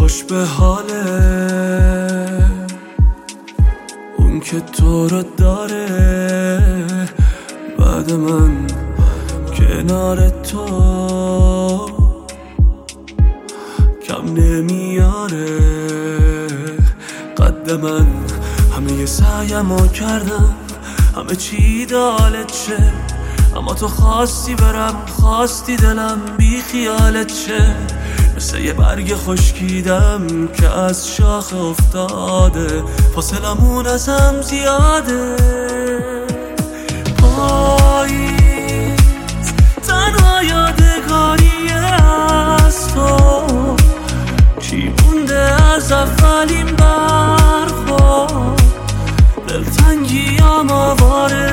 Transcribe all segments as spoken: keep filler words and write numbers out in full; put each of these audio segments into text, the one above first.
خوش به حاله اون که تو رو داره بعد من کنار تو کم نمیاره قد من. همه سعیمو کردم همه چی دالت شه، اما تو خواستی برم خواستی دلم بی خیالت شه. مثل یه برگ خشکیدم که از شاخ افتاده، فاصلمون ازم زیاده. پاییز تنها یادگاری از تو، چی مونده از اولین برخورد؟ دلتنگیام آواره.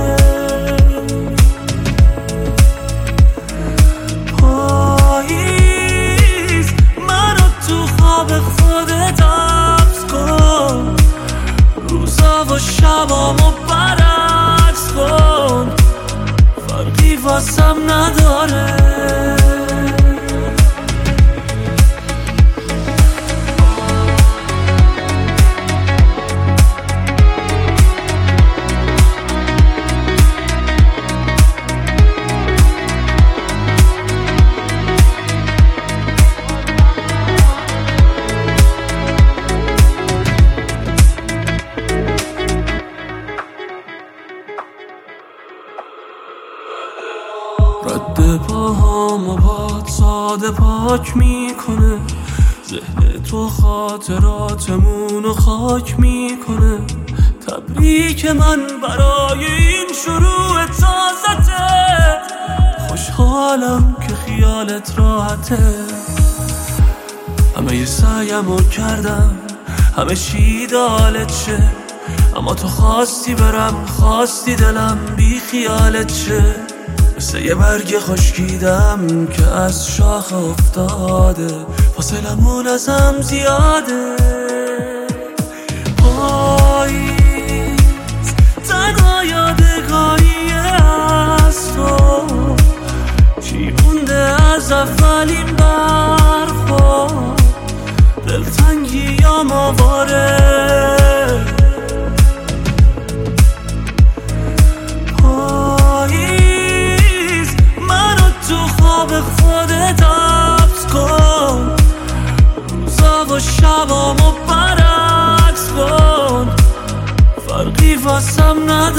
پاییز منو تو خواب خودت حبس کن، روزا و شبامو برعکس کن، فرقی واسم نداره. رد پاهامو باد ساده پاک میکنه، ذهن تو خاطراتمونو خاک میکنه. تبریک من برای این شروع تازته، خوشحالم که خیالت راحته. همه سعیمو کردم همه چی دالت شه، اما تو خواستی برم خواستی دلم بی خیالت شه. مثل یه برگ خشکیدم که از شاخ افتاده، فاصلمون ازم زیاده. پاییز تنها یادگاری از تو، چی مونده از اولین برخورد؟ دلتنگیام آواره. به خودت حبس کن، روزا و شبامو برعکس کن، فرقی واسم نداره.